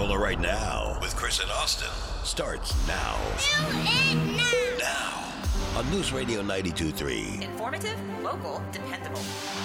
Pensacola right now with Chris and Austin starts now. Now on News Radio 92.3. Informative, local, dependable.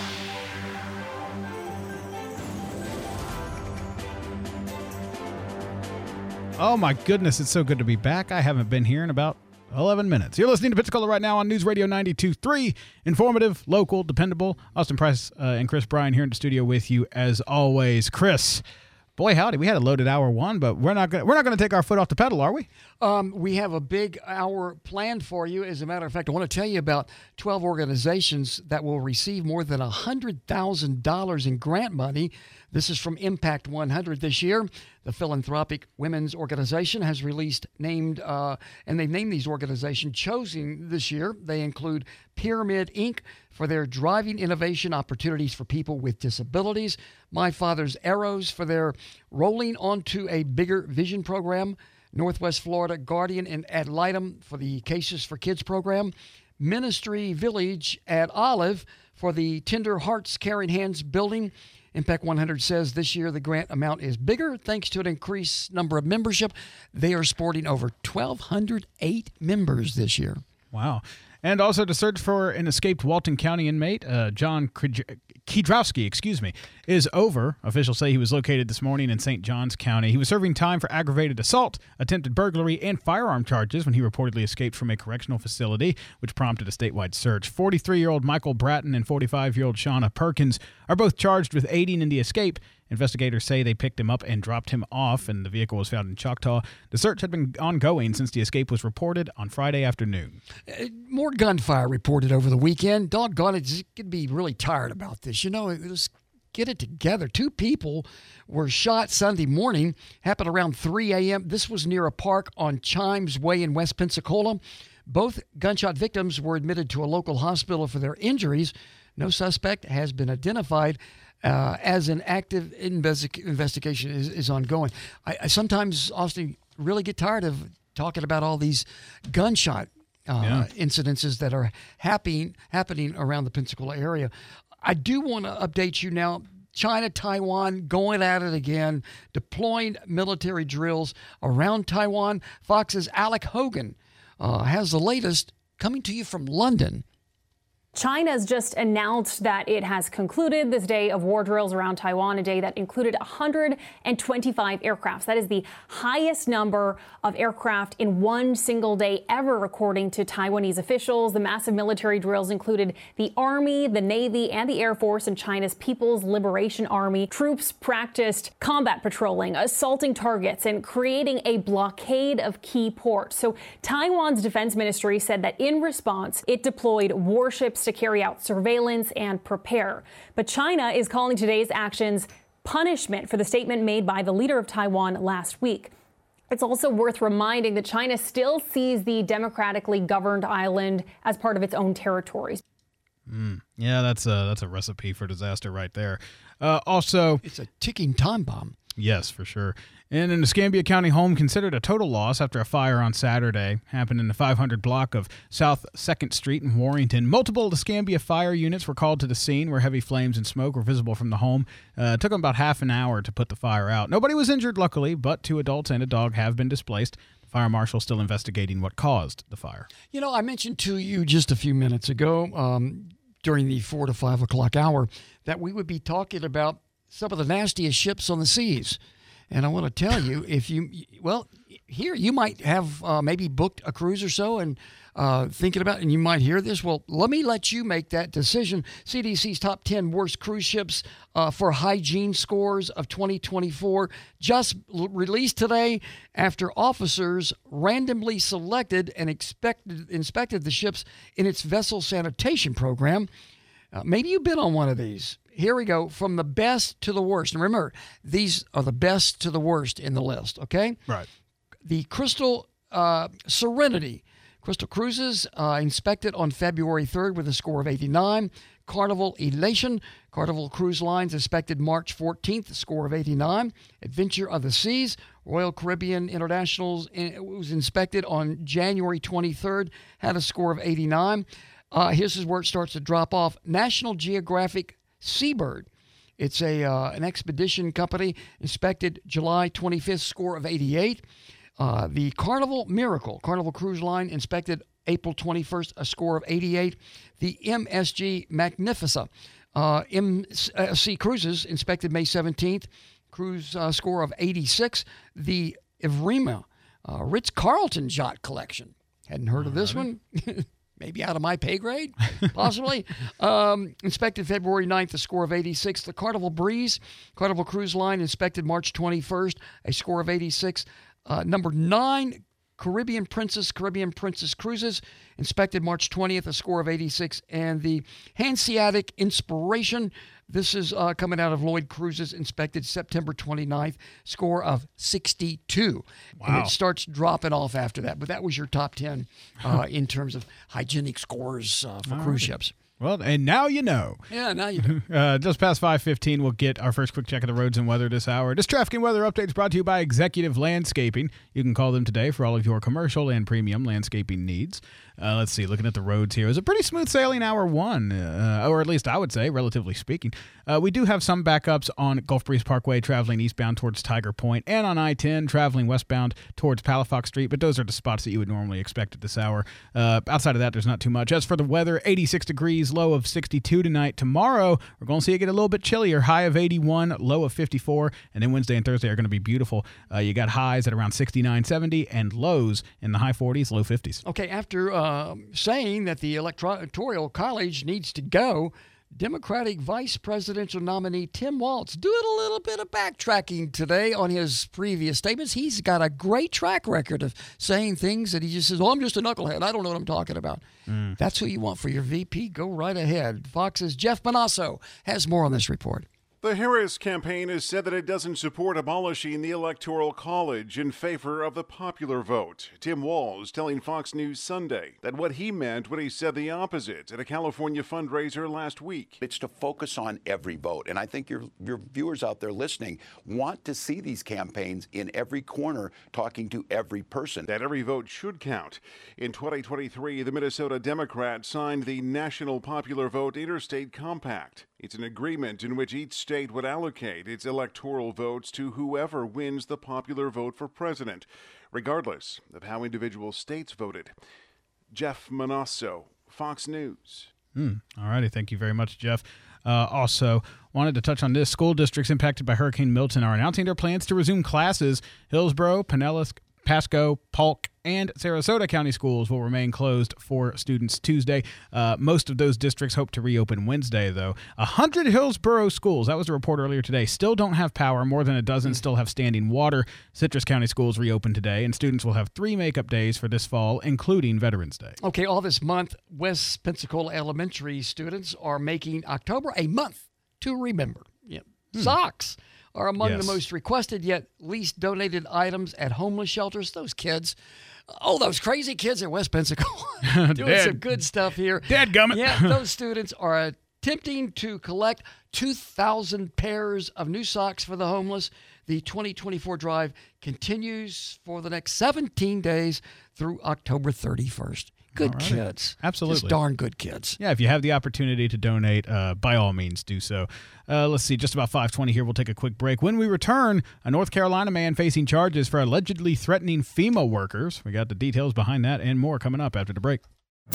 Oh my goodness, it's so good to be back. I haven't been here in about 11 minutes. You're listening to Pensacola right now on News Radio 92.3. Informative, local, dependable. Austin Price and Chris Bryan here in the studio with you as always. Chris, boy howdy, we had a loaded hour one, but we're not going to take our foot off the pedal, are we? We have a big hour planned for you. As a matter of fact, I want to tell you about 12 organizations that will receive more than $100,000 in grant money. This is from Impact 100 this year. The Philanthropic Women's Organization has named they've named these organizations chosen this year. They include Pyramid Inc. for their driving innovation opportunities for people with disabilities, My Father's Arrows for their rolling onto a bigger vision program, Northwest Florida Guardian and Ad Litem for the Cases for Kids program, Ministry Village at Olive for the Tender Hearts Caring Hands building. Impact 100 says this year the grant amount is bigger thanks to an increased number of membership. They are sporting over 1,208 members this year. Wow. And also to search for an escaped Walton County inmate, John Kiedrowski, is over. Officials say he was located this morning in St. Johns County. He was serving time for aggravated assault, attempted burglary, and firearm charges when he reportedly escaped from a correctional facility, which prompted a statewide search. 43-year-old Michael Bratton and 45-year-old Shauna Perkins are both charged with aiding in the escape. Investigators say they picked him up and dropped him off, and the vehicle was found in Choctaw. The search had been ongoing since the escape was reported on Friday afternoon. More gunfire reported over the weekend. Doggone it, you could be really tired about this. You know, let's get it together. 2 people were shot Sunday morning. Happened around 3 a.m. This was near a park on Chimes Way in West Pensacola. Both gunshot victims were admitted to a local hospital for their injuries. No suspect has been identified. As an active investigation is ongoing. I sometimes, Austin, really get tired of talking about all these gunshot incidences that are happening around the Pensacola area. I do want to update you now. China, Taiwan, going at it again, deploying military drills around Taiwan. Fox's Alec Hogan has the latest coming to you from London. China's just announced that it has concluded this day of war drills around Taiwan, a day that included 125 aircrafts. That is the highest number of aircraft in one single day ever, according to Taiwanese officials. The massive military drills included the Army, the Navy, and the Air Force and China's People's Liberation Army. Troops practiced combat patrolling, assaulting targets, and creating a blockade of key ports. So Taiwan's defense ministry said that in response, it deployed warships to carry out surveillance and prepare. But China is calling today's actions punishment for the statement made by the leader of Taiwan last week. It's also worth reminding that China still sees the democratically governed island as part of its own territories. Yeah, that's a recipe for disaster right there. Also, it's a ticking time bomb. Yes, for sure. And an Escambia County home considered a total loss after a fire on Saturday happened in the 500 block of South 2nd Street in Warrington. Multiple Escambia fire units were called to the scene where heavy flames and smoke were visible from the home. It took them about half an hour to put the fire out. Nobody was injured, luckily, but 2 adults and a dog have been displaced. The fire marshal still investigating what caused the fire. You know, I mentioned to you just a few minutes ago during the 4 to 5 o'clock hour that we would be talking about some of the nastiest ships on the seas. And I want to tell you, here you might have maybe booked a cruise or so and thinking about it, and you might hear this. Well, let me let you make that decision. CDC's top 10 worst cruise ships for hygiene scores of 2024 just released today after officers randomly selected and inspected the ships in its vessel sanitation program. Maybe you've been on one of these. Here we go, from the best to the worst. And remember, these are the best to the worst in the list, okay? Right. The Crystal Serenity. Crystal Cruises inspected on February 3rd with a score of 89. Carnival Elation. Carnival Cruise Lines inspected March 14th, a score of 89. Adventure of the Seas. Royal Caribbean International was inspected on January 23rd, had a score of 89. Here's where it starts to drop off. National Geographic Seabird It's an expedition company, inspected July 25th, score of 88. The Carnival Miracle, Carnival Cruise Line, inspected April 21st, a score of 88. The MSG Magnifica, MSC Cruises, inspected May 17th, cruise score of 86. The Evrima Ritz-Carlton Yacht Collection. Hadn't heard of this one. Maybe out of my pay grade, possibly. Inspected February 9th, a score of 86. The Carnival Breeze, Carnival Cruise Line, inspected March 21st, a score of 86. Number 9, Caribbean Princess Cruises, inspected March 20th, a score of 86. And the Hanseatic Inspiration, this is coming out of Lloyd Cruises, inspected September 29th, score of 62. Wow. And it starts dropping off after that. But that was your top 10 in terms of hygienic scores for cruise ships. Well, and now you know. Yeah, now you know. Just past 5:15, we'll get our first quick check of the roads and weather this hour. This traffic and weather update is brought to you by Executive Landscaping. You can call them today for all of your commercial and premium landscaping needs. Let's see, looking at the roads here. It was a pretty smooth sailing hour one, or at least I would say, relatively speaking. We do have some backups on Gulf Breeze Parkway traveling eastbound towards Tiger Point, and on I-10 traveling westbound towards Palafox Street, but those are the spots that you would normally expect at this hour. Outside of that, there's not too much. As for the weather, 86 degrees, low of 62 tonight. Tomorrow, we're going to see it get a little bit chillier, high of 81, low of 54, and then Wednesday and Thursday are going to be beautiful. You got highs at around 69, 70, and lows in the high 40s, low 50s. Okay, after saying that the Electoral College needs to go, Democratic Vice Presidential nominee Tim Walz doing a little bit of backtracking today on his previous statements. He's got a great track record of saying things that he just says, I'm just a knucklehead. I don't know what I'm talking about. That's who you want for your VP. Go right ahead. Fox's Jeff Manasso has more on this report. The Harris campaign has said that it doesn't support abolishing the Electoral College in favor of the popular vote. Tim Walz telling Fox News Sunday that what he meant when he said the opposite at a California fundraiser last week. It's to focus on every vote. And I think your viewers out there listening want to see these campaigns in every corner talking to every person. That every vote should count. In 2023, the Minnesota Democrats signed the National Popular Vote Interstate Compact. It's an agreement in which each state would allocate its electoral votes to whoever wins the popular vote for president, regardless of how individual states voted. Jeff Manasso, Fox News. All righty. Thank you very much, Jeff. Also, wanted to touch on this. School districts impacted by Hurricane Milton are announcing their plans to resume classes. Hillsborough, Pinellas, Pasco, Polk, and Sarasota County schools will remain closed for students Tuesday. Most of those districts hope to reopen Wednesday, though. 100 Hillsborough schools, that was a report earlier today, still don't have power. More than a dozen still have standing water. Citrus County schools reopen today, and students will have 3 makeup days for this fall, including Veterans Day. Okay, all this month, West Pensacola Elementary students are making October a month to remember. Socks are among the most requested yet least donated items at homeless shelters. Those kids, those crazy kids at West Pensacola doing some good stuff here. Dadgummit. Yeah, those students are attempting to collect 2,000 pairs of new socks for the homeless. The 2024 drive continues for the next 17 days through October 31st. Good kids. Absolutely. Just darn good kids. Yeah, if you have the opportunity to donate, by all means do so. Let's see, just about 5:20 here. We'll take a quick break. When we return, a North Carolina man facing charges for allegedly threatening FEMA workers. We got the details behind that and more coming up after the break.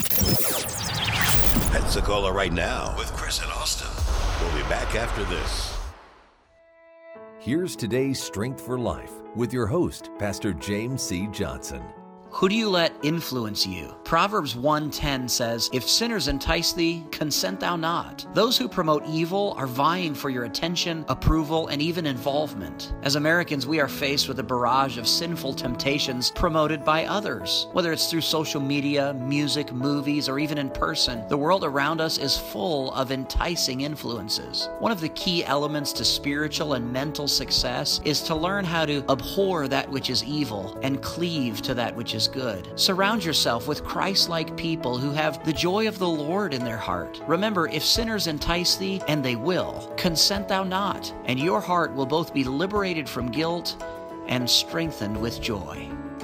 Pensacola Right Now with Chris and Austin. We'll be back after this. Here's today's Strength for Life with your host, Pastor James C. Johnson. Who do you let influence you? Proverbs 1:10 says, "If sinners entice thee, consent thou not." Those who promote evil are vying for your attention, approval, and even involvement. As Americans, we are faced with a barrage of sinful temptations promoted by others. Whether it's through social media, music, movies, or even in person, the world around us is full of enticing influences. One of the key elements to spiritual and mental success is to learn how to abhor that which is evil and cleave to that which is good. Surround yourself with Christ-like people who have the joy of the Lord in their heart. Remember, if sinners entice thee, and they will, consent thou not, and your heart will both be liberated from guilt and strengthened with joy.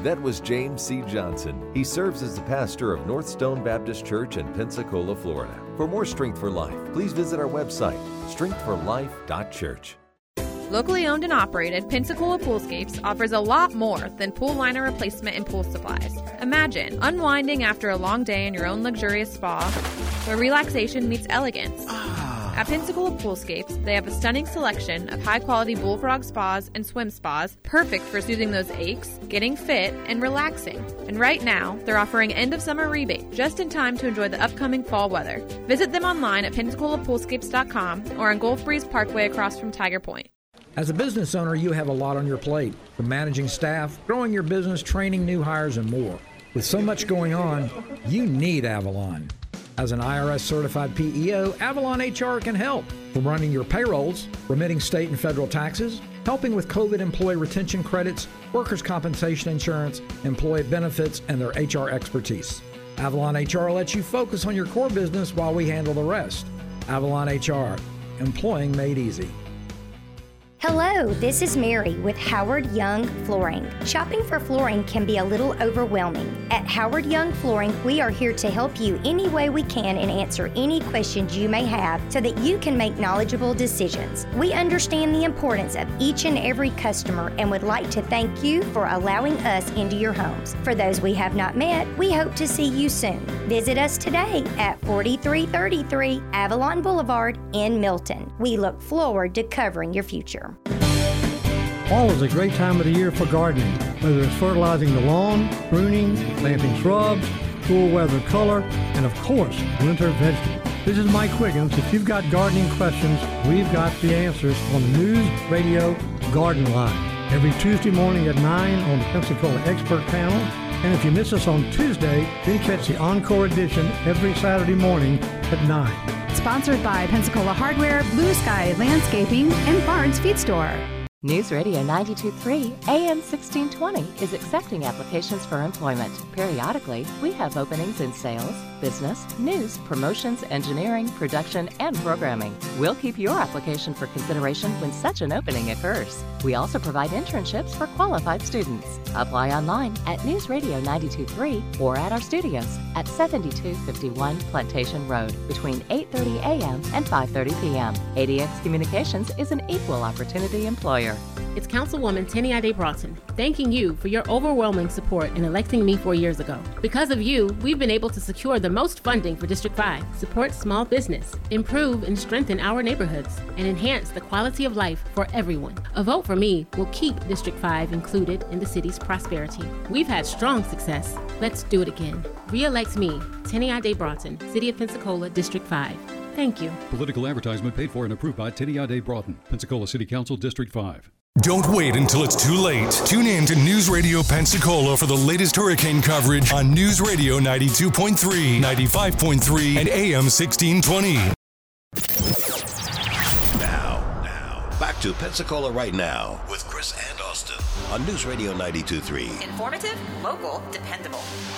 That was James C. Johnson. He serves as the pastor of North Stone Baptist Church in Pensacola, Florida. For more Strength for Life, please visit our website, strengthforlife.church. Locally owned and operated, Pensacola Poolscapes offers a lot more than pool liner replacement and pool supplies. Imagine unwinding after a long day in your own luxurious spa, where relaxation meets elegance. At Pensacola Poolscapes, they have a stunning selection of high-quality bullfrog spas and swim spas, perfect for soothing those aches, getting fit, and relaxing. And right now, they're offering end-of-summer rebate, just in time to enjoy the upcoming fall weather. Visit them online at PensacolaPoolscapes.com or on Gulf Breeze Parkway across from Tiger Point. As a business owner, you have a lot on your plate, from managing staff, growing your business, training new hires, and more. With so much going on, you need Avalon. As an IRS-certified PEO, Avalon HR can help. From running your payrolls, remitting state and federal taxes, helping with COVID employee retention credits, workers' compensation insurance, employee benefits, and their HR expertise. Avalon HR lets you focus on your core business while we handle the rest. Avalon HR, employing made easy. Hello, this is Mary with Howard Young Flooring. Shopping for flooring can be a little overwhelming. At Howard Young Flooring, we are here to help you any way we can and answer any questions you may have so that you can make knowledgeable decisions. We understand the importance of each and every customer and would like to thank you for allowing us into your homes. For those we have not met, we hope to see you soon. Visit us today at 4333 Avalon Boulevard in Milton. We look forward to covering your future. Fall is a great time of the year for gardening, whether it's fertilizing the lawn, pruning, planting shrubs, cool weather color, and of course, winter vegetables. This is Mike Quiggins. If you've got gardening questions, we've got the answers on the News Radio Garden Line. Every Tuesday morning at 9 on the Pensacola Expert Panel. And if you miss us on Tuesday, then catch the Encore edition every Saturday morning at 9. Sponsored by Pensacola Hardware, Blue Sky Landscaping, and Bard's Feed Store. News Radio 92.3 AM 1620 is accepting applications for employment. Periodically, we have openings in sales, business, news, promotions, engineering, production, and programming. We'll keep your application for consideration when such an opening occurs. We also provide internships for qualified students. Apply online at News Radio 92.3 or at our studios at 7251 Plantation Road between 8:30 a.m. and 5:30 p.m. ADX Communications is an equal opportunity employer. It's Councilwoman Tenny Ade Broughton, thanking you for your overwhelming support in electing me 4 years ago. Because of you, we've been able to secure the most funding for District 5, support small business, improve and strengthen our neighborhoods, and enhance the quality of life for everyone. A vote for me will keep District 5 included in the city's prosperity. We've had strong success. Let's do it again. Re-elect me, Tenny Ade Broughton, City of Pensacola, District 5. Thank you. Political advertisement paid for and approved by Tenny Ade Broughton, Pensacola City Council, District 5. Don't wait until it's too late. Tune in to News Radio Pensacola for the latest hurricane coverage on News Radio 92.3, 95.3, and AM 1620. Now, back to Pensacola Right Now with Chris and Austin on News Radio 92.3. Informative, local, dependable.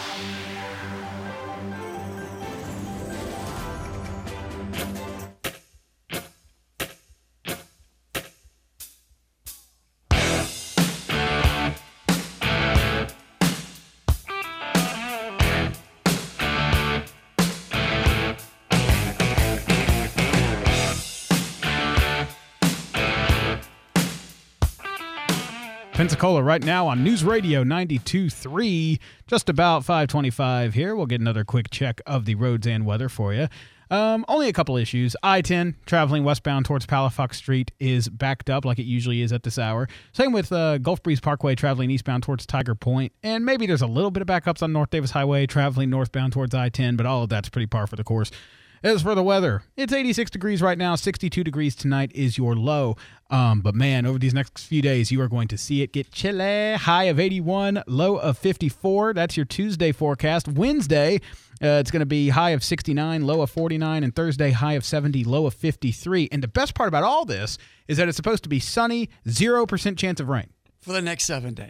Pensacola right now on News Radio 92.3, just about 5:25 here. We'll get another quick check of the roads and weather for you. Only a couple issues. I-10 traveling westbound towards Palafox Street is backed up like it usually is at this hour. Same with Gulf Breeze Parkway traveling eastbound towards Tiger Point. And maybe there's a little bit of backups on North Davis Highway traveling northbound towards I-10, but all of that's pretty par for the course. As for the weather, it's 86 degrees right now. 62 degrees tonight is your low. But man, over these next few days, you are going to see it get chilly. High of 81, low of 54. That's your Tuesday forecast. Wednesday, it's going to be high of 69, low of 49, and Thursday, high of 70, low of 53. And the best part about all this is that it's supposed to be sunny, 0% chance of rain. For the next 7 days.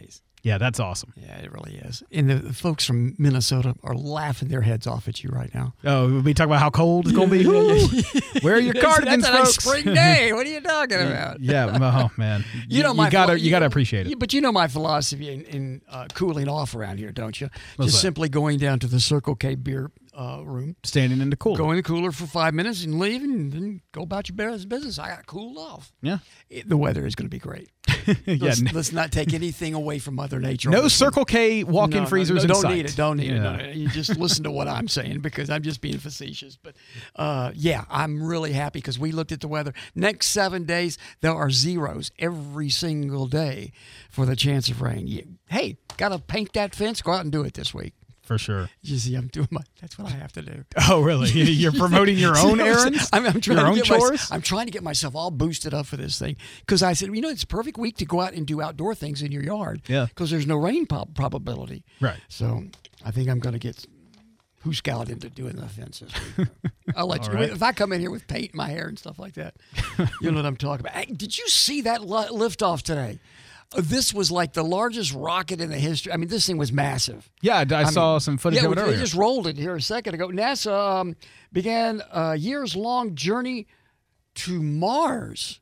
Yeah, that's awesome. Yeah, it really is. And the folks from Minnesota are laughing their heads off at you right now. Oh, we talk about how cold it's going to be. Wear your cardigans, That's a nice folks. spring day. What are you talking about? Yeah. Oh man. You my gotta appreciate it. But you know my philosophy in cooling off around here, don't you? What's Just that? simply going down to the Circle K beer room, standing in the cooler, go in the cooler for 5 minutes and leave, and then go about your business. I got cooled off. Yeah. The weather is going to be great. Let's not take anything away from Mother Nature. No Circle K walk-in freezers in don't sight. need it. Don't need Yeah. it. You just listen to what I'm saying because I'm just being facetious. But yeah, I'm really happy because we looked at the weather. Next 7 days, there are zeros every single day for the chance of rain. Hey, got to paint that fence? Go out and do it this week. For sure. You see, that's what I have to do. Oh, really? You're promoting your own errands? I'm trying your own to chores? I'm trying to get myself all boosted up for this thing because I said, it's a perfect week to go out and do outdoor things in your yard. Yeah. Because there's no rain probability. Right. So I think I'm going to get Hooskout into doing the fence this week. I'll let you. Right. If I come in here with paint in my hair and stuff like that, you know what I'm talking about. Hey, did you see that liftoff today? This was like the largest rocket in the history. I mean, this thing was massive. Yeah, I saw some footage of it earlier. They just rolled it here a second ago. NASA began a years-long journey to Mars.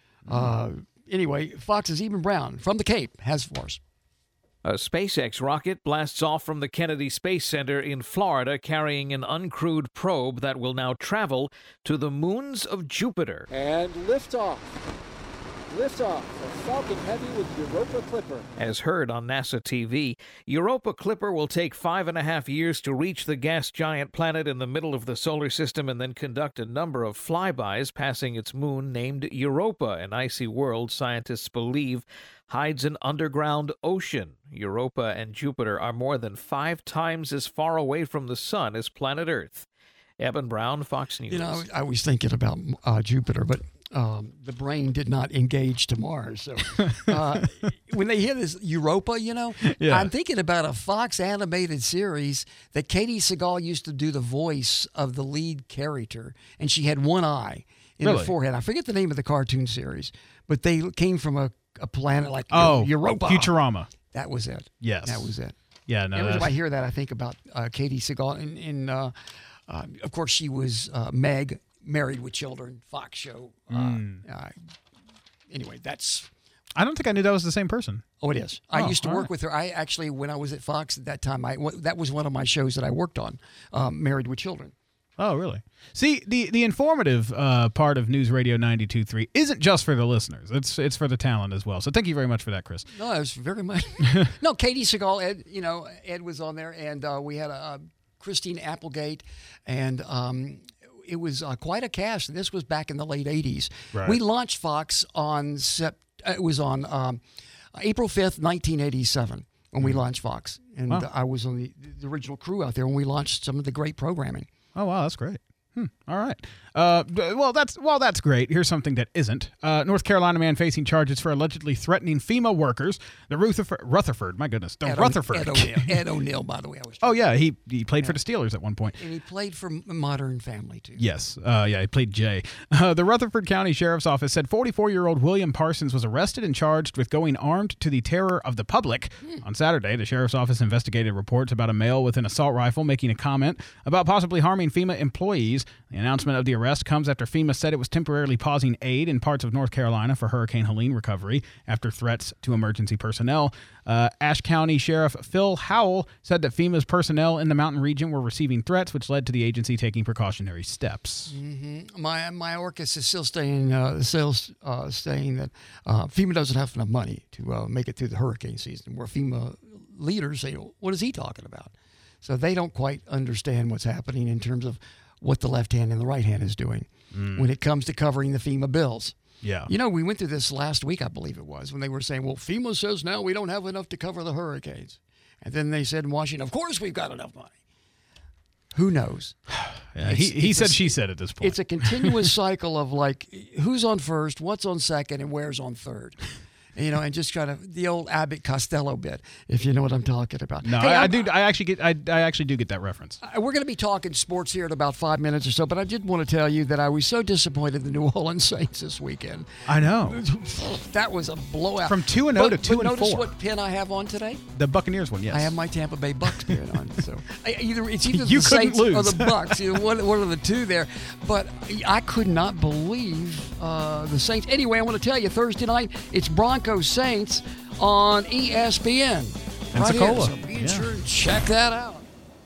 Anyway, Fox's Eben Brown from the Cape has for us. A SpaceX rocket blasts off from the Kennedy Space Center in Florida carrying an uncrewed probe that will now travel to the moons of Jupiter. And liftoff. Liftoff of Falcon Heavy with Europa Clipper. As heard on NASA TV, Europa Clipper will take 5.5 years to reach the gas giant planet in the middle of the solar system and then conduct a number of flybys passing its moon named Europa, an icy world scientists believe hides an underground ocean. Europa and Jupiter are more than 5 times as far away from the sun as planet Earth. Eben Brown, Fox News. I was thinking about Jupiter, but the brain did not engage to Mars. So when they hear this Europa, Yeah. I'm thinking about a Fox animated series that Katie Seagal used to do the voice of the lead character, and she had one eye in the forehead. I forget the name of the cartoon series, but they came from a planet like Europa. Futurama. That was it. Yes. That was it. Yeah, no. Every time I hear that, I think about Katie Seagal. Of course, she was Meg, Married with Children, Fox show. Anyway, that's... I don't think I knew that was the same person. Oh, it is. I used to work with her. I actually, when I was at Fox at that time, that was one of my shows that I worked on, Married with Children. Oh, really? See, the informative part of News Radio 92.3 isn't just for the listeners. It's for the talent as well. So thank you very much for that, Chris. No, it was very much. No, Katie Seagal, Ed was on there, and we had Christine Applegate, and it was quite a cast. This was back in the late 80s. Right. We launched Fox on April 5th, 1987, when we launched Fox. And I was on the original crew out there when we launched some of the great programming. Oh, wow, that's great. All right. Well, that's great. Here's something that isn't. North Carolina man facing charges for allegedly threatening FEMA workers. The Rutherford, my goodness, the Rutherford. Ed O'Neill, by the way. Oh, yeah, he played for the Steelers at one point. And he played for Modern Family, too. Yes. He played Jay. The Rutherford County Sheriff's Office said 44-year-old William Parsons was arrested and charged with going armed to the terror of the public. On Saturday, the Sheriff's Office investigated reports about a male with an assault rifle making a comment about possibly harming FEMA employees. The announcement of the arrest comes after FEMA said it was temporarily pausing aid in parts of North Carolina for Hurricane Helene recovery after threats to emergency personnel. Ashe County Sheriff Phil Howell said that FEMA's personnel in the mountain region were receiving threats, which led to the agency taking precautionary steps. Mm-hmm. My Orcus is still saying that FEMA doesn't have enough money to make it through the hurricane season, where FEMA leaders say, what is he talking about? So they don't quite understand what's happening in terms of what the left hand and the right hand is doing when it comes to covering the FEMA bills. Yeah. We went through this last week, I believe it was, when they were saying, well, FEMA says now we don't have enough to cover the hurricanes. And then they said in Washington, of course we've got enough money. Who knows? Yeah, he said, she said at this point. It's a continuous cycle of like, who's on first, what's on second, and where's on third. and just kind of the old Abbott Costello bit, if you know what I'm talking about. No, hey, I do. I actually do get that reference. We're going to be talking sports here in about 5 minutes or so, but I did want to tell you that I was so disappointed in the New Orleans Saints this weekend. I know. That was a blowout. From 2-0 to 2-4. Notice what pin I have on today? The Buccaneers one, yes. I have my Tampa Bay Bucks pin on. So it's either you the Saints lose. or the Bucks. One of the two there. But I could not believe the Saints. Anyway, I want to tell you, Thursday night, it's Broncos Saints on ESPN. Pensacola. So be sure to check that out.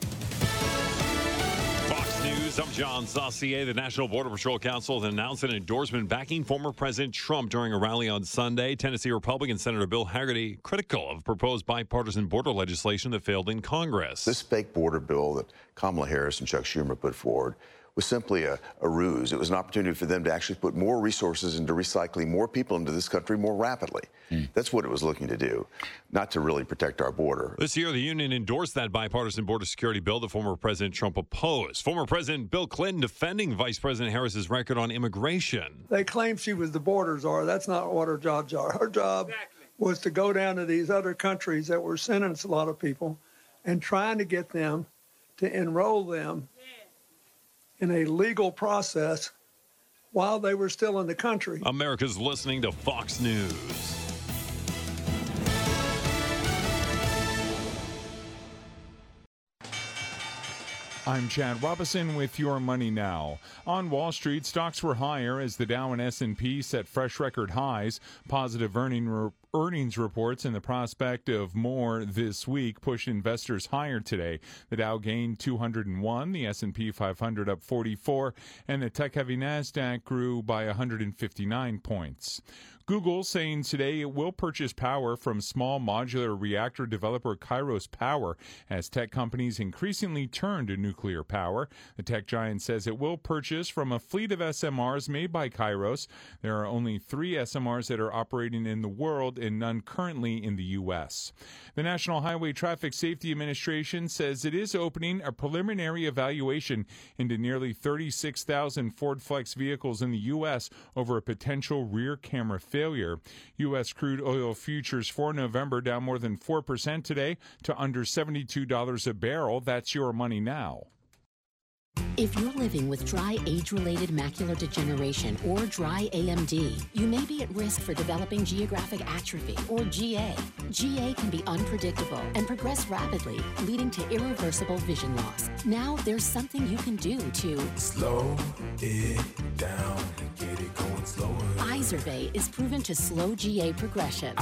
Fox News, I'm John Saucier. The National Border Patrol Council has announced an endorsement backing former President Trump during a rally on Sunday. Tennessee Republican Senator Bill Hagerty critical of proposed bipartisan border legislation that failed in Congress. This fake border bill that Kamala Harris and Chuck Schumer put forward was simply a ruse. It was an opportunity for them to actually put more resources into recycling more people into this country more rapidly. That's what it was looking to do, not to really protect our border. This year, the union endorsed that bipartisan border security bill that former President Trump opposed. Former President Bill Clinton defending Vice President Harris's record on immigration. They claim she was the border czar. That's not what her jobs are. Her job was to go down to these other countries that were sending us a lot of people and trying to get them to enroll them in a legal process while they were still in the country. America's listening to Fox News. I'm Chad Robison with Your Money Now. On Wall Street, stocks were higher as the Dow and S&P set fresh record highs. Positive earnings reports and the prospect of more this week pushed investors higher today. The Dow gained 201, the S&P 500 up 44, and the tech-heavy Nasdaq grew by 159 points. Google saying today it will purchase power from small modular reactor developer Kairos Power as tech companies increasingly turn to nuclear power. The tech giant says it will purchase from a fleet of SMRs made by Kairos. There are only 3 SMRs that are operating in the world and none currently in the U.S. The National Highway Traffic Safety Administration says it is opening a preliminary evaluation into nearly 36,000 Ford Flex vehicles in the U.S. over a potential rear camera failure. U.S. crude oil futures for November down more than 4% today to under $72 a barrel. That's Your Money Now. If you're living with dry age-related macular degeneration or dry AMD, you may be at risk for developing geographic atrophy or GA. GA can be unpredictable and progress rapidly, leading to irreversible vision loss. Now there's something you can do to slow it down and get it going slower. Izervay is proven to slow GA progression.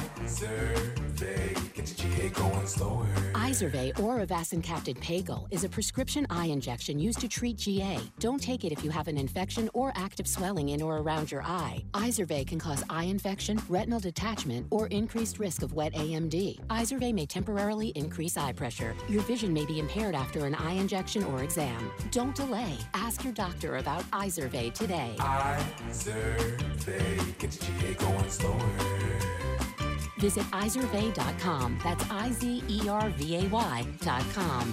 Izervay gets GA going slower. Izervay or avacincaptad pagel is a prescription eye injection used to treat GA. Don't take it if you have an infection or active swelling in or around your eye. Izervay can cause eye infection, retinal detachment, or increased risk of wet AMD. Izervay may temporarily increase eye pressure. Your vision may be impaired after an eye injection or exam. Don't delay. Ask your doctor about Izervay today. Izervay gets GA going slower. Visit Izervay.com. That's IZERVAY.com.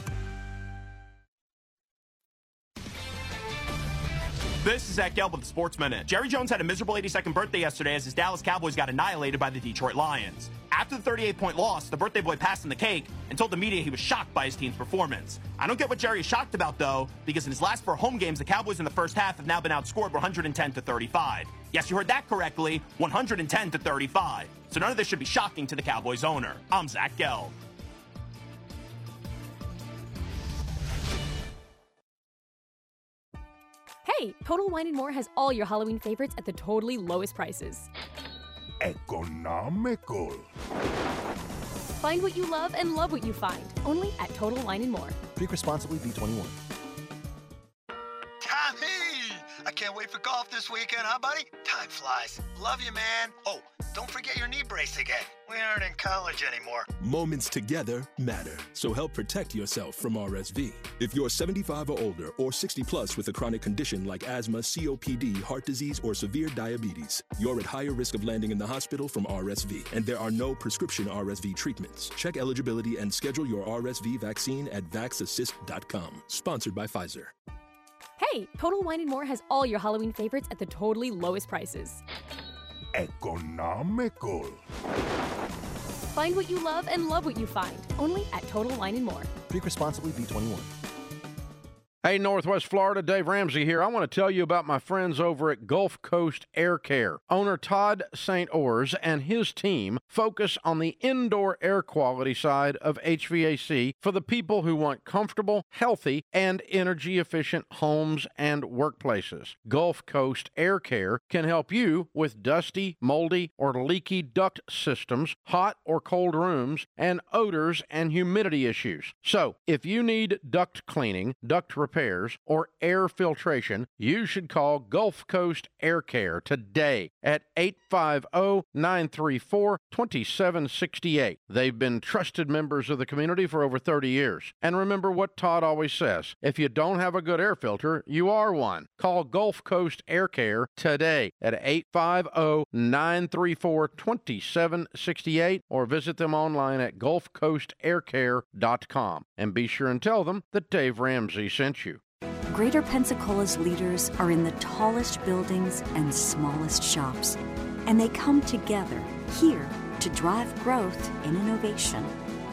This is Zach Gelb with the Sports Minute. Jerry Jones had a miserable 82nd birthday yesterday as his Dallas Cowboys got annihilated by the Detroit Lions. After the 38-point loss, the birthday boy passed him the cake and told the media he was shocked by his team's performance. I don't get what Jerry is shocked about, though, because in his last 4 home games, the Cowboys in the first half have now been outscored 110-35. Yes, you heard that correctly, 110-35. So none of this should be shocking to the Cowboys owner. I'm Zach Gelb. Hey, Total Wine & More has all your Halloween favorites at the totally lowest prices. Economical. Find what you love and love what you find. Only at Total Wine & More. Drink responsibly, B21. Tommy! I can't wait for golf this weekend, huh, buddy? Time flies. Love you, man. Oh, don't forget your knee brace again. We aren't in college anymore. Moments together matter, so help protect yourself from RSV. If you're 75 or older or 60 plus with a chronic condition like asthma, COPD, heart disease, or severe diabetes, you're at higher risk of landing in the hospital from RSV, and there are no prescription RSV treatments. Check eligibility and schedule your RSV vaccine at vaxassist.com. Sponsored by Pfizer. Hey, Total Wine & More has all your Halloween favorites at the totally lowest prices. economical. Find what you love and love what you find. Only at Total Wine & More. Drink responsibly, B21. Hey, Northwest Florida, Dave Ramsey here. I want to tell you about my friends over at Gulf Coast Air Care. Owner Todd St. Ors and his team focus on the indoor air quality side of HVAC for the people who want comfortable, healthy, and energy-efficient homes and workplaces. Gulf Coast Air Care can help you with dusty, moldy, or leaky duct systems, hot or cold rooms, and odors and humidity issues. So, if you need duct cleaning, duct repairs, or air filtration, you should call Gulf Coast Air Care today at 850-934-2768. They've been trusted members of the community for over 30 years. And remember what Todd always says, if you don't have a good air filter, you are one. Call Gulf Coast Air Care today at 850-934-2768 or visit them online at gulfcoastaircare.com. And be sure and tell them that Dave Ramsey sent you. Greater Pensacola's leaders are in the tallest buildings and smallest shops, and they come together here to drive growth and innovation,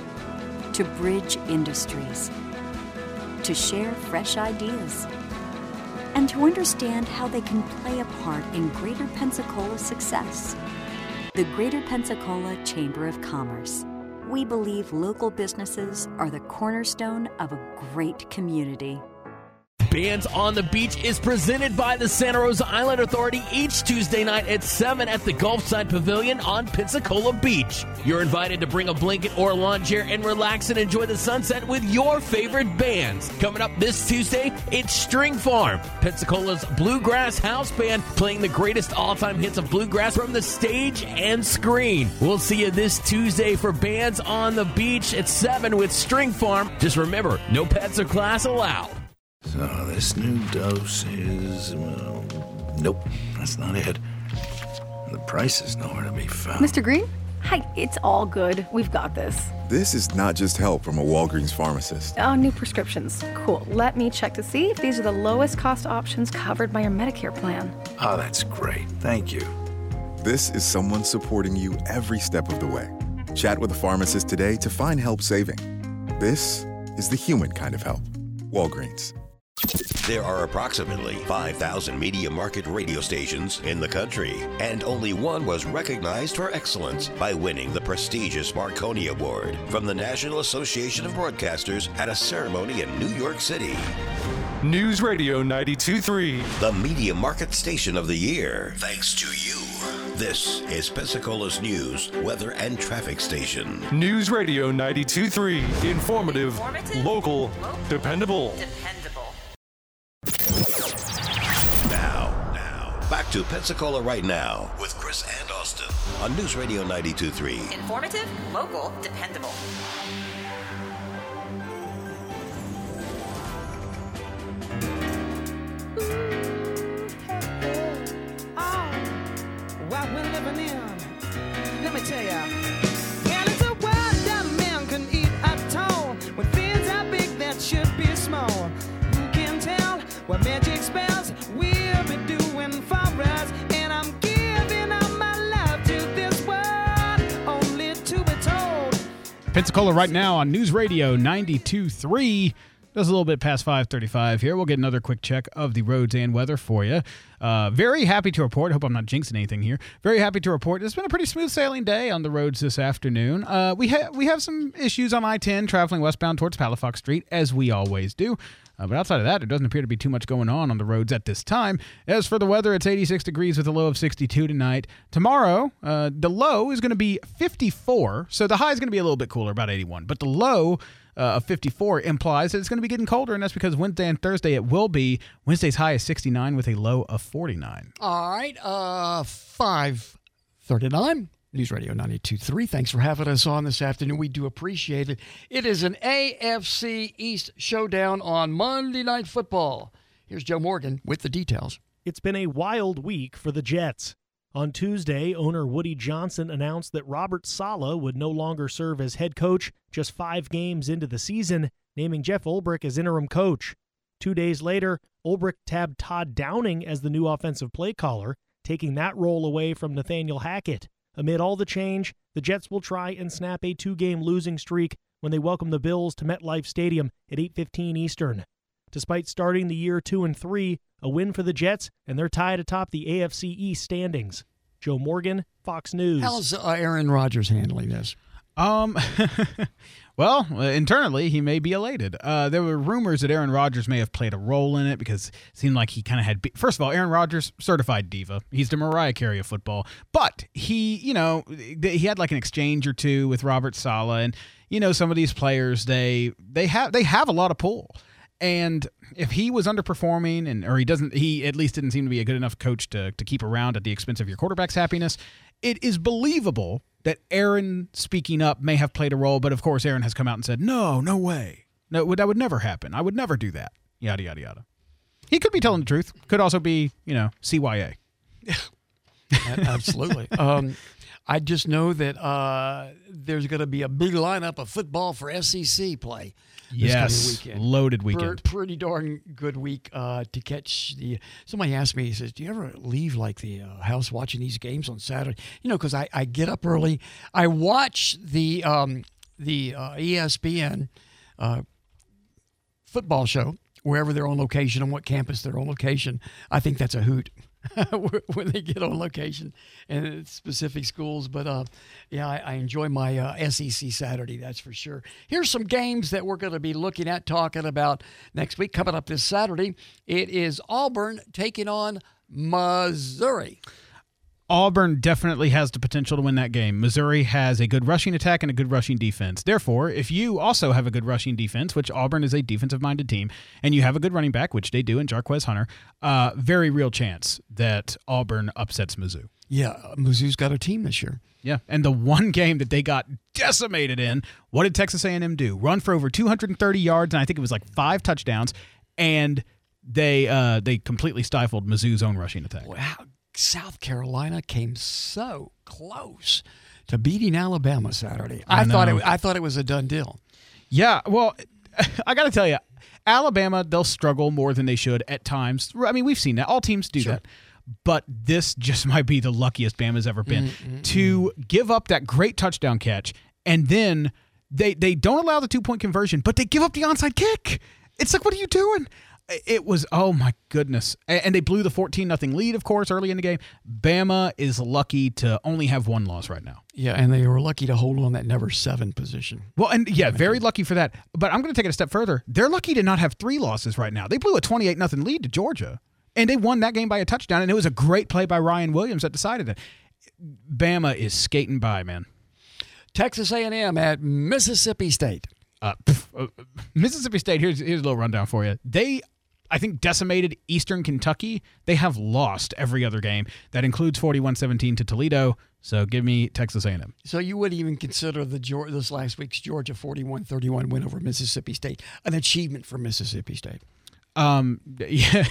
to bridge industries, to share fresh ideas, and to understand how they can play a part in Greater Pensacola's success. The Greater Pensacola Chamber of Commerce. We believe local businesses are the cornerstone of a great community. Bands on the Beach is presented by the Santa Rosa Island Authority each Tuesday night at 7 at the Gulfside Pavilion on Pensacola Beach. You're invited to bring a blanket or a lawn chair and relax and enjoy the sunset with your favorite bands. Coming up this Tuesday, it's String Farm, Pensacola's bluegrass house band, playing the greatest all-time hits of bluegrass from the stage and screen. We'll see you this Tuesday for Bands on the Beach at 7 with String Farm. Just remember, no pets or class allowed. So this new dose is, nope, that's not it. The price is nowhere to be found. Mr. Green? Hi, it's all good. We've got this. This is not just help from a Walgreens pharmacist. Oh, new prescriptions. Cool. Let me check to see if these are the lowest cost options covered by your Medicare plan. Oh, that's great. Thank you. This is someone supporting you every step of the way. Chat with a pharmacist today to find help saving. This is the human kind of help. Walgreens. There are approximately 5,000 media market radio stations in the country, and only one was recognized for excellence by winning the prestigious Marconi Award from the National Association of Broadcasters at a ceremony in New York City. News Radio 92.3. The Media Market Station of the Year, thanks to you. This is Pensacola's news, weather, and traffic station. News Radio 92.3. Informative, local, dependable. Now, back to Pensacola Right Now with Chris and Austin on News Radio 92.3. Informative, local, dependable. What we're living in, let me tell ya. And it's a world that man can eat at all. When things are big that should be small. Who can tell what magic spells we'll be doing for us? And I'm giving all my love to this world, only to be told. Pensacola Right Now on News Radio 92.3. Just a little bit past 5:35 here. We'll get another quick check of the roads and weather for you. Very happy to report. Hope I'm not jinxing anything here. Very happy to report. It's been a pretty smooth sailing day on the roads this afternoon. We have some issues on I-10 traveling westbound towards Palafox Street, as we always do. But outside of that, there doesn't appear to be too much going on the roads at this time. As for the weather, it's 86 degrees with a low of 62 tonight. Tomorrow, the low is going to be 54, so the high is going to be a little bit cooler, about 81. But the low of 54 implies that it's going to be getting colder, and that's because Wednesday and Thursday it will be. Wednesday's high is 69 with a low of 49. All right, 5:39. News Radio 92.3. Thanks for having us on this afternoon. We do appreciate it. It is an AFC East showdown on Monday Night Football. Here's Joe Morgan with the details. It's been a wild week for the Jets. On Tuesday, owner Woody Johnson announced that Robert Saleh would no longer serve as head coach just 5 games into the season, naming Jeff Ulbrich as interim coach. 2 days later, Ulbrich tabbed Todd Downing as the new offensive play caller, taking that role away from Nathaniel Hackett. Amid all the change, the Jets will try and snap a 2-game losing streak when they welcome the Bills to MetLife Stadium at 8:15 Eastern. Despite starting the year 2-3, a win for the Jets, and they're tied atop the AFC East standings. Joe Morgan, Fox News. How's Aaron Rodgers handling this? Well, internally, he may be elated. There were rumors that Aaron Rodgers may have played a role in it because it seemed like he kind of had... First of all, Aaron Rodgers, certified diva. He's the Mariah Carey of football. But he had like an exchange or two with Robert Saleh. And, some of these players, they have a lot of pull. And if he was underperforming, he at least didn't seem to be a good enough coach to keep around at the expense of your quarterback's happiness, it is believable that Aaron speaking up may have played a role. But of course, Aaron has come out and said, no way. No, that would never happen. I would never do that. Yada, yada, yada. He could be telling the truth. Could also be, CYA. Absolutely. I just know that there's going to be a big lineup of football for SEC play. Yes, loaded weekend. Pretty darn good week to catch the. Somebody asked me, he says, "Do you ever leave like the house watching these games on Saturday?" Because I get up early. I watch the ESPN football show wherever they're on location, on what campus they're on location. I think that's a hoot when they get on location and specific schools. But I enjoy my SEC Saturday, that's for sure. Here's some games that we're going to be looking at, talking about next week. Coming up this Saturday, it is Auburn taking on Missouri. Auburn definitely has the potential to win that game. Missouri has a good rushing attack and a good rushing defense. Therefore, if you also have a good rushing defense, which Auburn is a defensive-minded team, and you have a good running back, which they do in Jarquez Hunter, very real chance that Auburn upsets Mizzou. Yeah, Mizzou's got a team this year. Yeah, and the one game that they got decimated in, what did Texas A&M do? Run for over 230 yards, and I think it was like 5 touchdowns, and they completely stifled Mizzou's own rushing attack. Wow. South Carolina came so close to beating Alabama Saturday. I thought it was a done deal. Yeah, well, I got to tell you, Alabama, they'll struggle more than they should at times. I mean, we've seen that. All teams do that. But this just might be the luckiest Bama's ever been to give up that great touchdown catch, and then they don't allow the 2-point conversion, but they give up the onside kick. It's like, what are you doing? It was, oh my goodness. And they blew the 14-0 lead, of course, early in the game. Bama is lucky to only have 1 loss right now. Yeah, and they were lucky to hold on that number 7 position. Well, and yeah, very lucky for that. But I'm going to take it a step further. They're lucky to not have 3 losses right now. They blew a 28-0 lead to Georgia, and they won that game by a touchdown, and it was a great play by Ryan Williams that decided it. Bama is skating by, man. Texas A&M at Mississippi State. Mississippi State, here's a little rundown for you. They, I think, decimated Eastern Kentucky. They have lost every other game. That includes 41-17 to Toledo. So give me Texas A&M. So you wouldn't even consider this last week's Georgia 41-31 win over Mississippi State an achievement for Mississippi State? Yeah.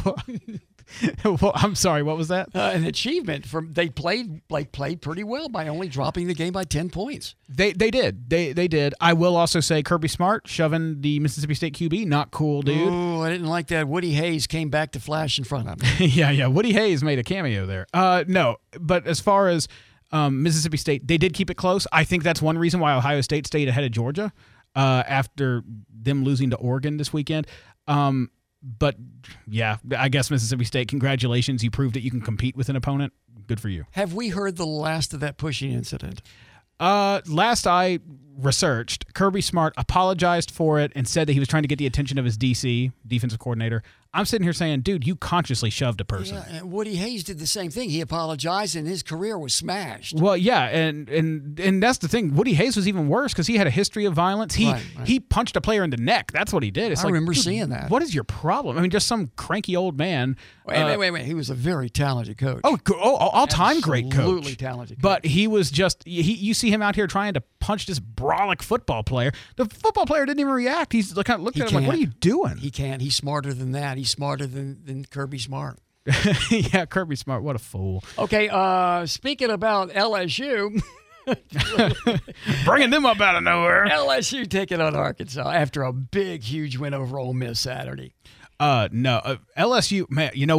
Well, I'm sorry. What was that? An achievement. They played pretty well by only dropping the game by 10 points. They did. They did. I will also say Kirby Smart shoving the Mississippi State QB. Not cool, dude. Oh, I didn't like that. Woody Hayes came back to flash in front of me. Yeah. Woody Hayes made a cameo there. No, but as far as Mississippi State, they did keep it close. I think that's one reason why Ohio State stayed ahead of Georgia after them losing to Oregon this weekend. But, yeah, I guess Mississippi State, congratulations. You proved that you can compete with an opponent. Good for you. Have we heard the last of that pushing incident? Last I researched, Kirby Smart apologized for it and said that he was trying to get the attention of his DC, defensive coordinator. I'm sitting here saying, dude, you consciously shoved a person. Yeah, and Woody Hayes did the same thing. He apologized, and his career was smashed. Well, yeah, and that's the thing. Woody Hayes was even worse because he had a history of violence. He punched a player in the neck. That's what he did. I remember seeing that. What is your problem? I mean, just some cranky old man. Wait. He was a very talented coach. All-time great coach. Absolutely talented coach. But he was just, you see him out here trying to punch this brolic football player. The football player didn't even react. He's kind of looked at him like, what are you doing? He can't. He's smarter than that. He's smarter than Kirby Smart. Yeah, Kirby Smart. What a fool. Okay, speaking about LSU. Bringing them up out of nowhere. LSU taking on Arkansas after a big, huge win over Ole Miss Saturday. No. LSU, man, you know what?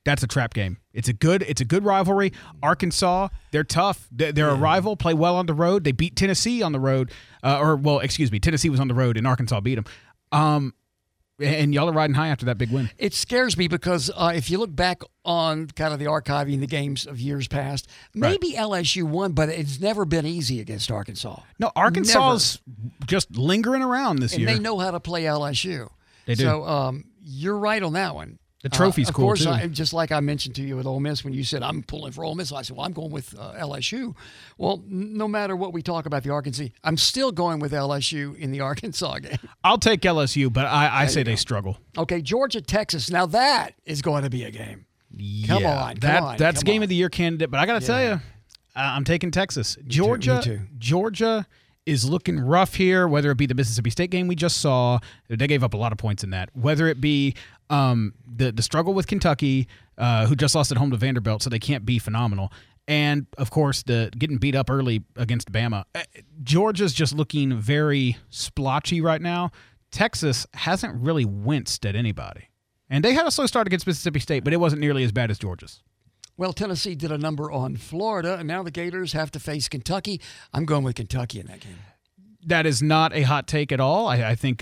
That's a trap game. It's a good rivalry. Arkansas, they're tough. They're a rival, play well on the road. They beat Tennessee on the road. Tennessee was on the road and Arkansas beat them. And y'all are riding high after that big win. It scares me because if you look back on kind of the archiving the games of years past, maybe LSU won, but it's never been easy against Arkansas. No, Arkansas's just lingering around this year. And they know how to play LSU. They do. So you're right on that one. The trophy's cool, too. Of course, too. just like I mentioned to you with Ole Miss when you said, I'm pulling for Ole Miss, I said, well, I'm going with LSU. Well, no matter what we talk about the Arkansas, I'm still going with LSU in the Arkansas game. I'll take LSU, but I say they struggle. Okay, Georgia, Texas. Now that is going to be a game. Come on. That's game of the year candidate, but I got to tell you, I'm taking Texas. Georgia, Me too. Georgia is looking rough here, whether it be the Mississippi State game we just saw. They gave up a lot of points in that. Whether it be the struggle with Kentucky, who just lost at home to Vanderbilt, so they can't be phenomenal. And, of course, the getting beat up early against Bama. Georgia's just looking very splotchy right now. Texas hasn't really winced at anybody. And they had a slow start against Mississippi State, but it wasn't nearly as bad as Georgia's. Well, Tennessee did a number on Florida, and now the Gators have to face Kentucky. I'm going with Kentucky in that game. That is not a hot take at all. I think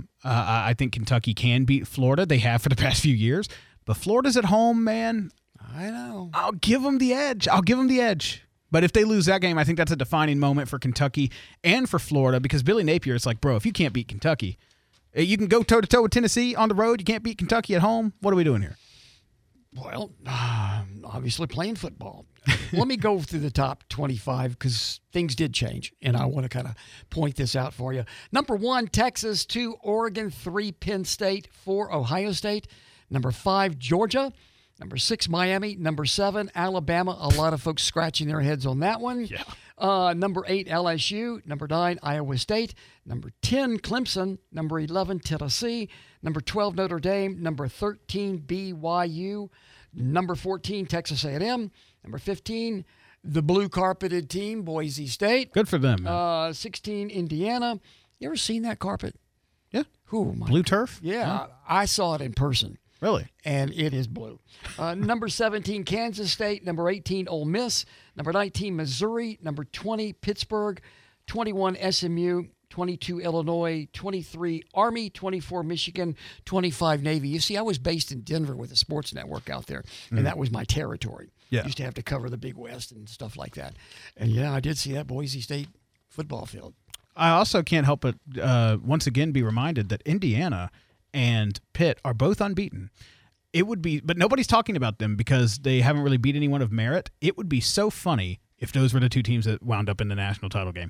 Kentucky can beat Florida. They have for the past few years. But Florida's at home, man. I know. I'll give them the edge. But if they lose that game, I think that's a defining moment for Kentucky and for Florida because Billy Napier, it's like, bro, if you can't beat Kentucky, you can go toe-to-toe with Tennessee on the road. You can't beat Kentucky at home. What are we doing here? Well, obviously playing football. Let me go through the top 25 because things did change, and I want to kind of point this out for you. Number 1, Texas. 2, Oregon. 3, Penn State. 4, Ohio State. Number 5, Georgia. Number 6, Miami. Number 7, Alabama. A lot of folks scratching their heads on that one. Yeah. Number 8, LSU. Number 9, Iowa State. Number 10, Clemson. Number 11, Tennessee. Number 12, Notre Dame. Number 13, BYU. Number 14, Texas A&M. Number 15, the blue carpeted team, Boise State. Good for them, man. 16, Indiana. You ever seen that carpet? Yeah. Blue turf? Yeah, I saw it in person. Really? And it is blue. Number 17, Kansas State. Number 18, Ole Miss. Number 19, Missouri. Number 20, Pittsburgh. 21, SMU. 22, Illinois. 23, Army. 24, Michigan. 25, Navy. You see, I was based in Denver with a sports network out there, and that was my territory. Yeah. Used to have to cover the Big West and stuff like that. And, yeah, I did see that Boise State football field. I also can't help but once again be reminded that Indiana and Pitt are both unbeaten. It would be, but nobody's talking about them because they haven't really beat anyone of merit. It would be so funny if those were the two teams that wound up in the national title game.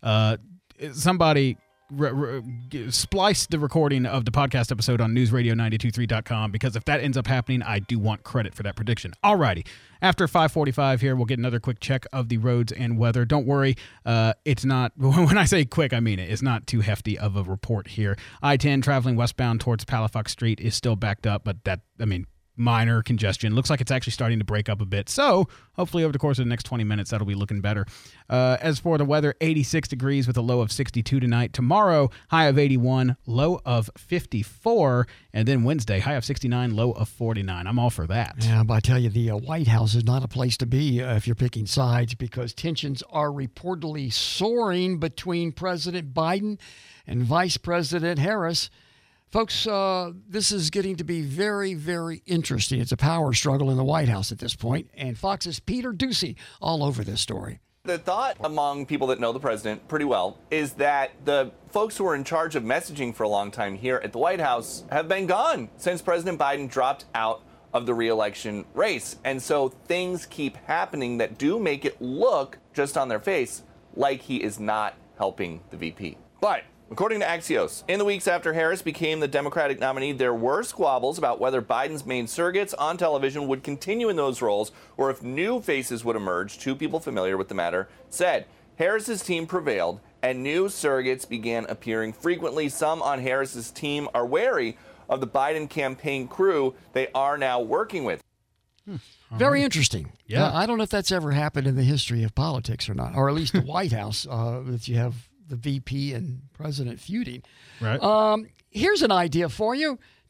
Somebody splice the recording of the podcast episode on newsradio923.com because if that ends up happening, I do want credit for that prediction. Alrighty. After 5:45 here, we'll get another quick check of the roads and weather. Don't worry, it's not, when I say quick, I mean it. It's not too hefty of a report here. I-10 traveling westbound towards Palafox Street is still backed up, but minor congestion. Looks like it's actually starting to break up a bit. So hopefully over the course of the next 20 minutes, that'll be looking better. As for the weather, 86 degrees with a low of 62 tonight. Tomorrow, high of 81, low of 54. And then Wednesday, high of 69, low of 49. I'm all for that. Yeah, but I tell you, the White House is not a place to be if you're picking sides because tensions are reportedly soaring between President Biden and Vice President Harris. Folks, this is getting to be very, very interesting. It's a power struggle in the White House at this point, and Fox's Peter Doocy all over this story. The thought among people that know the president pretty well is that the folks who were in charge of messaging for a long time here at the White House have been gone since President Biden dropped out of the re-election race. And so things keep happening that do make it look, just on their face, like he is not helping the VP. But according to Axios, in the weeks after Harris became the Democratic nominee, there were squabbles about whether Biden's main surrogates on television would continue in those roles or if new faces would emerge. Two people familiar with the matter said Harris's team prevailed and new surrogates began appearing frequently. Some on Harris's team are wary of the Biden campaign crew they are now working with. Very interesting. Yeah. I don't know if that's ever happened in the history of politics or not, or at least the White House, that you have the VP and president feuding. Right. Here's an idea for you.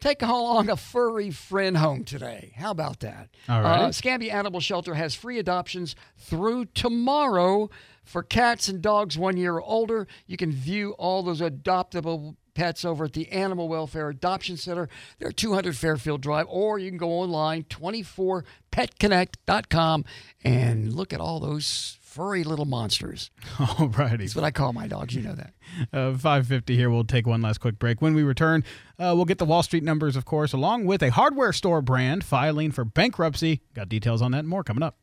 take along a furry friend home today. How about that? All right. Scamby Animal Shelter has free adoptions through tomorrow for cats and dogs 1 year or older. You can view all those adoptable pets over at the Animal Welfare Adoption Center. They're 200 Fairfield Drive, or you can go online, 24petconnect.com, and look at all those furry little monsters. All righty. That's what I call my dogs. You know that. 5:50 here. We'll take one last quick break. When we return, we'll get the Wall Street numbers, of course, along with a hardware store brand filing for bankruptcy. Got details on that and more coming up.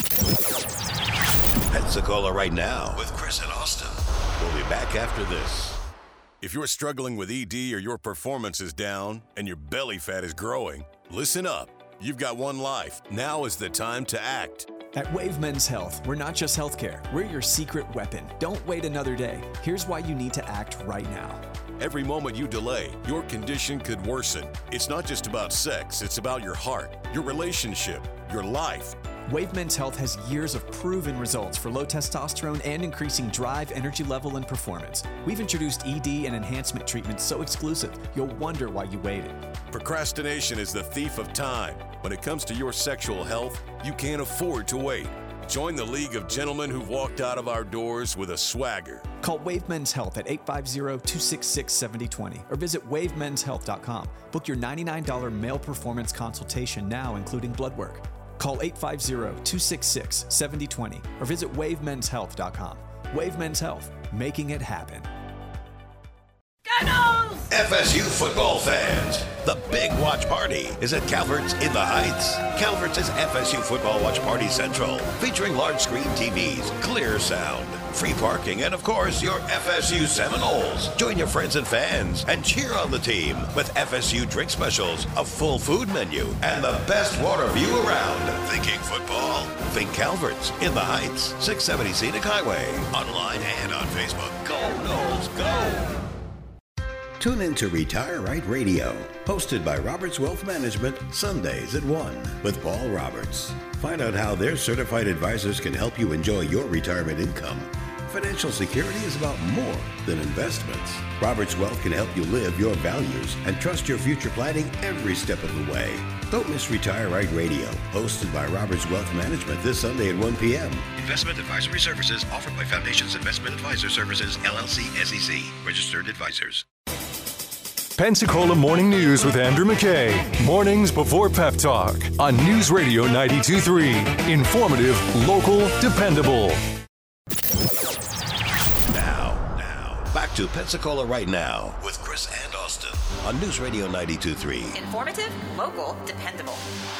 Pensacola right now with Chris and Austin. We'll be back after this. If you're struggling with ED or your performance is down and your belly fat is growing, listen up. You've got one life. Now is the time to act. At Wave Men's Health, we're not just healthcare. We're your secret weapon. Don't wait another day. Here's why you need to act right now. Every moment you delay, your condition could worsen. It's not just about sex. It's about your heart, your relationship, your life. Wave Men's Health has years of proven results for low testosterone and increasing drive, energy level, and performance. We've introduced ED and enhancement treatments so exclusive, you'll wonder why you waited. Procrastination is the thief of time. When it comes to your sexual health, you can't afford to wait. Join the League of Gentlemen who've walked out of our doors with a swagger. Call Wave Men's Health at 850-266-7020 or visit wavemenshealth.com. Book your $99 male performance consultation now, including blood work. Call 850-266-7020 or visit wavemenshealth.com. Wave Men's Health, making it happen. FSU football fans, the big watch party is at Calvert's in the Heights. Calvert's is FSU Football Watch Party Central, featuring large screen TVs, clear sound, free parking, and of course, your FSU Seminoles. Join your friends and fans and cheer on the team with FSU drink specials, a full food menu, and the best water view around. Thinking football? Think Calvert's in the Heights, 670 Scenic Highway, online and on Facebook. Go Noles, go! Tune in to Retire Right Radio, hosted by Roberts Wealth Management, Sundays at 1 with Paul Roberts. Find out how their certified advisors can help you enjoy your retirement income. Financial security is about more than investments. Roberts Wealth can help you live your values and trust your future planning every step of the way. Don't miss Retire Right Radio, hosted by Roberts Wealth Management this Sunday at 1 p.m. Investment advisory services offered by Foundations Investment Advisor Services, LLC, SEC, registered advisors. Pensacola Morning News with Andrew McKay. Mornings before Pep Talk on News Radio 92.3. Informative, local, dependable. Now, back to Pensacola Right Now with Chris and Austin on News Radio 92.3. Informative, local, dependable.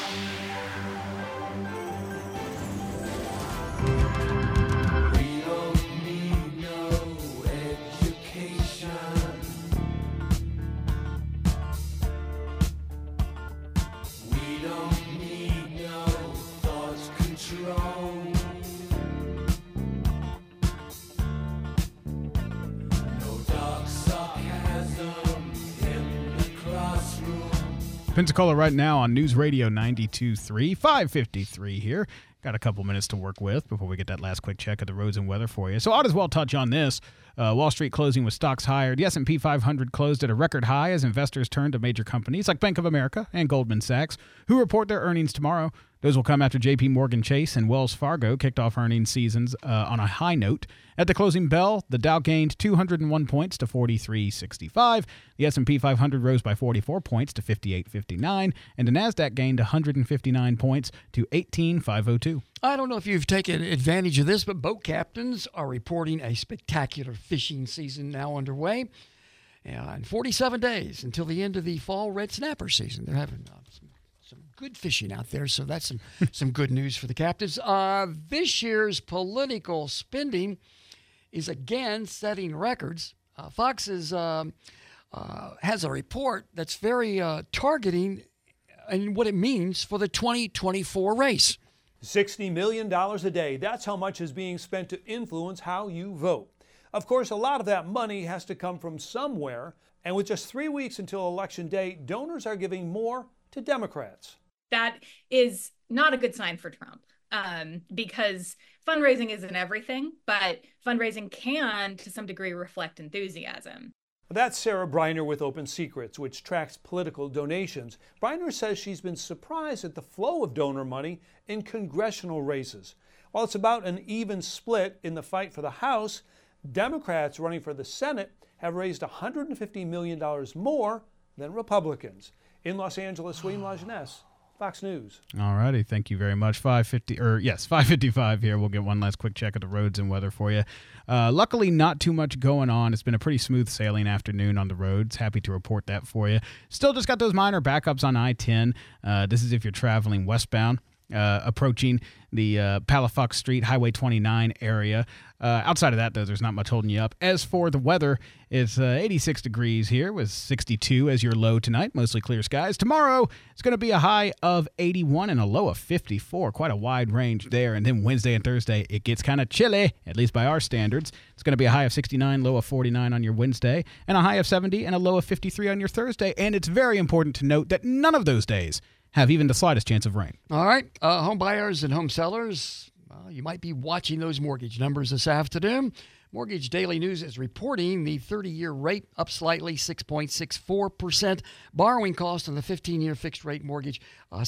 Pensacola Right Now on News Radio 92.3, 5:53 here. Got a couple minutes to work with before we get that last quick check of the roads and weather for you. So I'll as well touch on this. Wall Street closing with stocks higher. The S&P 500 closed at a record high as investors turn to major companies like Bank of America and Goldman Sachs, who report their earnings tomorrow. Those will come after J.P. Morgan Chase and Wells Fargo kicked off earnings seasons on a high note. At the closing bell, the Dow gained 201 points to 43.65. The S&P 500 rose by 44 points to 58.59, and the Nasdaq gained 159 points to 18.502. I don't know if you've taken advantage of this, but boat captains are reporting a spectacular fishing season now underway. And 47 days until the end of the fall red snapper season. They're having some good fishing out there, so that's some good news for the captains. This year's political spending is again setting records. Fox has a report that's very targeting and what it means for the 2024 race. $60 million a day. That's how much is being spent to influence how you vote. Of course, a lot of that money has to come from somewhere, and with just 3 weeks until Election Day, donors are giving more to Democrats. That is not a good sign for Trump because fundraising isn't everything, but fundraising can, to some degree, reflect enthusiasm. That's Sarah Briner with Open Secrets, which tracks political donations. Briner says she's been surprised at the flow of donor money in congressional races. While it's about an even split in the fight for the House, Democrats running for the Senate have raised $150 million more than Republicans. In Los Angeles, William Lajeunesse, Fox News. All righty. Thank you very much. 5:55 here. We'll get one last quick check of the roads and weather for you. Luckily, not too much going on. It's been a pretty smooth sailing afternoon on the roads. Happy to report that for you. Still just got those minor backups on I-10. This is if you're traveling westbound. Approaching the Palafox Street, Highway 29 area. Outside of that, though, there's not much holding you up. As for the weather, it's 86 degrees here with 62 as your low tonight. Mostly clear skies. Tomorrow, it's going to be a high of 81 and a low of 54. Quite a wide range there. And then Wednesday and Thursday, it gets kind of chilly, at least by our standards. It's going to be a high of 69, low of 49 on your Wednesday, and a high of 70 and a low of 53 on your Thursday. And it's very important to note that none of those days have even the slightest chance of rain. All right, home buyers and home sellers, you might be watching those mortgage numbers this afternoon. Mortgage Daily News is reporting the 30-year rate up slightly, 6.64%. Borrowing cost on the 15-year fixed-rate mortgage,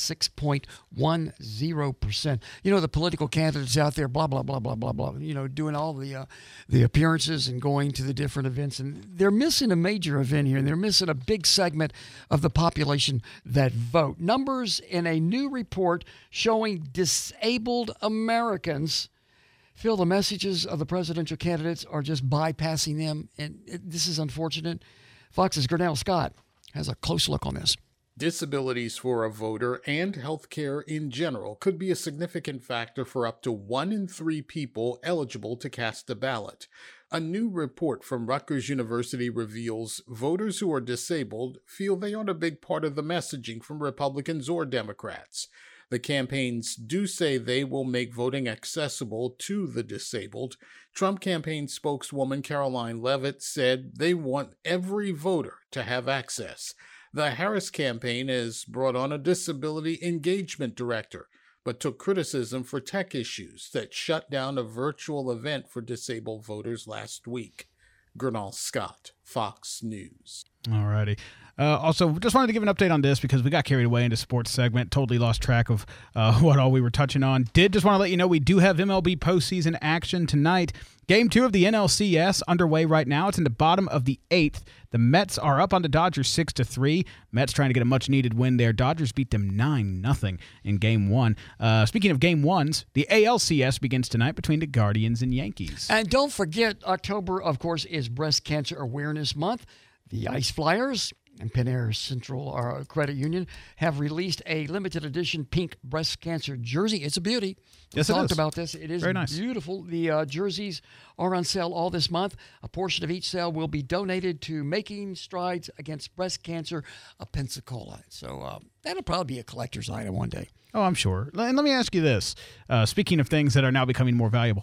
6.10%. You know, the political candidates out there, blah, blah, blah, blah, blah, blah, you know, doing all the appearances and going to the different events. And they're missing a major event here, and they're missing a big segment of the population that vote. Numbers in a new report showing disabled Americans feel the messages of the presidential candidates are just bypassing them, and this is unfortunate. Fox's Gernell Scott has a close look on this. Disabilities for a voter and health care in general could be a significant factor for up to 1 in 3 people eligible to cast a ballot. A new report from Rutgers University reveals voters who are disabled feel they aren't a big part of the messaging from Republicans or Democrats. The campaigns do say they will make voting accessible to the disabled. Trump campaign spokeswoman Caroline Leavitt said they want every voter to have access. The Harris campaign has brought on a disability engagement director, but took criticism for tech issues that shut down a virtual event for disabled voters last week. Gernell Scott, Fox News. All righty. Also, just wanted to give an update on this because we got carried away into sports segment. Totally lost track of what all we were touching on. Did just want to let you know we do have MLB postseason action tonight. Game 2 of the NLCS underway right now. It's in the bottom of the 8th. The Mets are up on the Dodgers 6-3. Mets trying to get a much-needed win there. Dodgers beat them 9-0 in Game 1. Speaking of Game 1s, the ALCS begins tonight between the Guardians and Yankees. And don't forget, October, of course, is Breast Cancer Awareness Month. The Ice Flyers and Penn Air Central Credit Union have released a limited edition pink breast cancer jersey. It's a beauty. Yes, we it talked is. about this. It is very nice. Beautiful. The jerseys are on sale all this month. A portion of each sale will be donated to Making Strides Against Breast Cancer of Pensacola. So that'll probably be a collector's item one day. Oh, I'm sure. And let me ask you this. Speaking of things that are now becoming more valuable,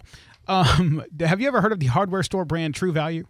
have you ever heard of the hardware store brand True Value?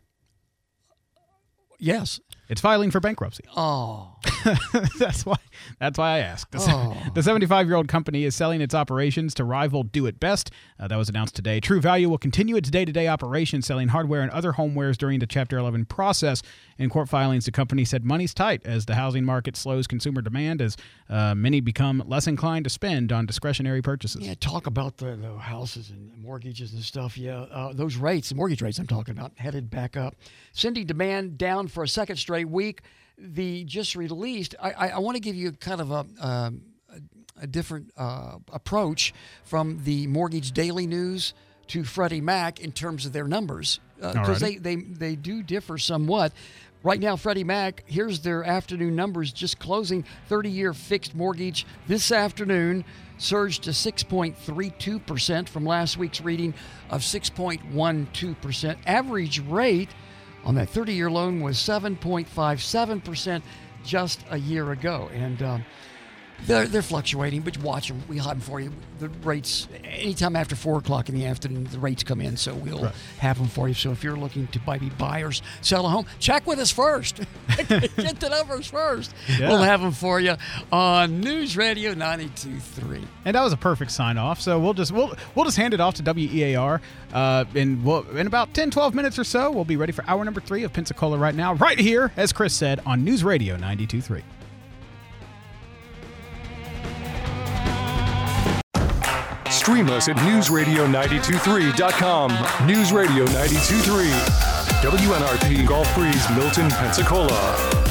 Yes. It's filing for bankruptcy. Oh. That's why I asked. The 75-year-old company is selling its operations to rival Do It Best. That was announced today. True Value will continue its day-to-day operations, selling hardware and other homewares during the Chapter 11 process. In court filings, the company said money's tight as the housing market slows consumer demand as many become less inclined to spend on discretionary purchases. Yeah, talk about the houses and mortgages and stuff. Yeah, those rates, the mortgage rates I'm talking about, headed back up. Sending demand down for a second straight week. The just released, I want to give you kind of a different approach from the Mortgage Daily News to Freddie Mac in terms of their numbers because they do differ somewhat. Right now, Freddie Mac, here's their afternoon numbers just closing. 30-year fixed mortgage this afternoon surged to 6.32% from last week's reading of 6.12%. Average rate on that 30-year loan was 7.57% just a year ago. And They're fluctuating, but watch them. We have them for you. The rates, anytime after 4 o'clock in the afternoon, the rates come in, so we'll have them for you. So if you're looking to maybe buy or sell a home, check with us first. Get the numbers first. Yeah. We'll have them for you on News Radio 92.3. And that was a perfect sign off. So we'll just hand it off to WEAR. In about 10, 12 minutes or so, we'll be ready for hour number 3 of Pensacola right now, right here, as Chris said, on News Radio 92.3. Stream us at newsradio923.com. News Radio 92.3. WNRP Gulf Breeze, Milton, Pensacola.